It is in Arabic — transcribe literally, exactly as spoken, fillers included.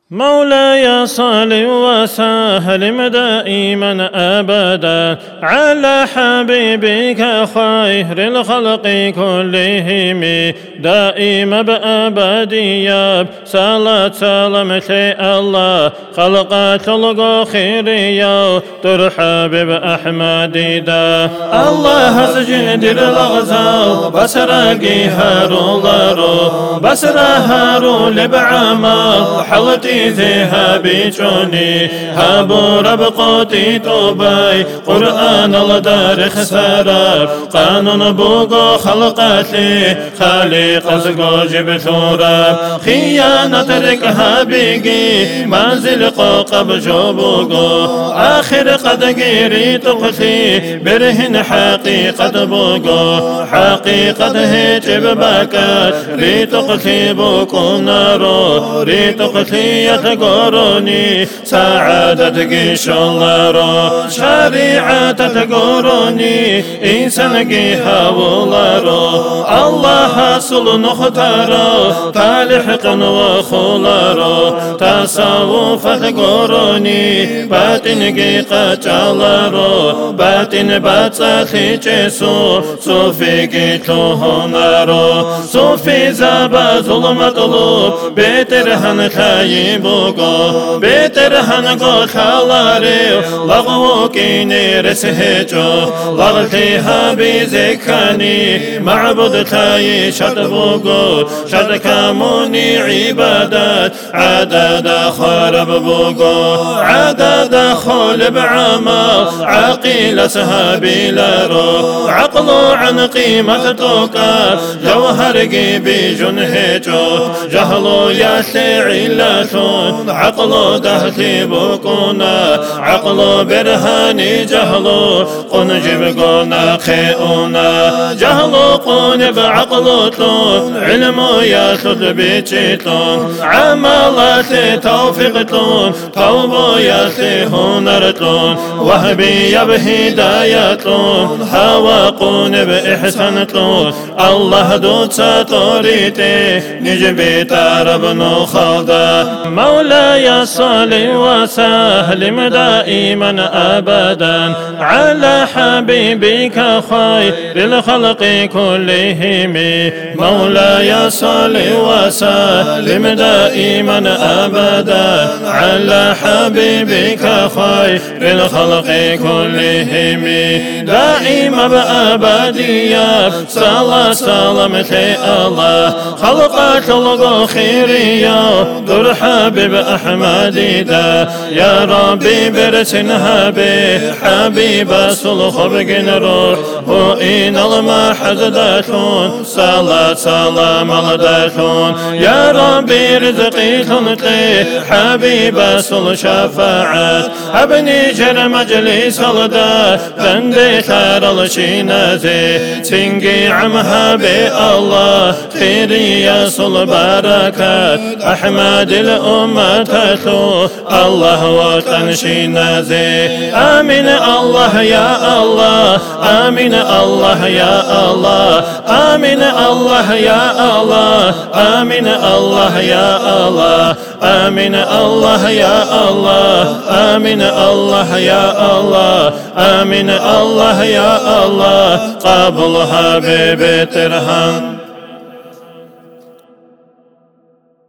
مولاي صل وسلم دائما أبدا على حبيبك خير الخلق كلهم دائما بأبدية صلاة سلام الله خلقات الخير يا ترحب بأحمد دا الله سجد الأغزال بسرقي هارو لارو بسرا هارو لبعمال حلتي ذهبي جوني هابو ربقوتي توباي قرآن الدار خسارة قانون بوغو خلقاتي خالق زقو جبثورة خيانة ركها بيقي منزل قوقب جوبوغو آخر قد قيري تقثي برهن حقيقة بوغو حقيقة هيجب باكات ري تقثي بوكو نارو ري تقثي تقروني سعادتك شلارو شريعة تقروني إنسانك هاولارو الله حصل نختارو تالحق وخلارو تصوف تقروني باطنك قتلارو باطن باتساخي جسو صوفيك تهنارو صوفي زابا ظلم مطلوب بيترهن خايب بوغو بيترهن غو خالاري لغو كيني رسهجو لغتيها بزكاني معبد خاي شد بوغو شد كاموني عبادات عدد خرب بوغو عدد خول بعمل عقيل سهابي لارو عقلو عن قيمة توكا جوهر قيبي جنهجو جهلو يسعي لسون عقلو دهتي بكونا عقلو برهاني جهلو قنجب قونا خيونا جهلو قنب عقلو تون علمو ياسد بيتشيتون عمالاتي توفيقتون توبو ياسي هنرتون وهبي يبهي دايتون هوا قنب إحسانتون الله دوت ساتوريتي نجبي تارب نخلدا مولاي صل وسلم دائما أبدا على حبيبك خير الخلق كلهم مولاي صل وسلم دائما أبدا على حبيبك خير الخلق كلهم دائما بأبدية صلاة سلامتي الله خلقات الله خيرية در حبيب أحمد دا يا ربي برسنها به حبيب صلخ بقن روح وإن المحد داتون صلاة سلام داتون يا ربي رزقي تنطي حبيب صل شفاعات ابني جر مجلس الدا بندي خير الشينازي تنقي عمها بالله خيري صل بركات أحمد الأمة تتلو الله وتنشي نازي آمين الله يا الله آمين الله يا الله آمين الله يا الله آمين الله يا الله آمين الله يا الله آمين الله يا الله آمين الله يا الله قبل حبيب ترحم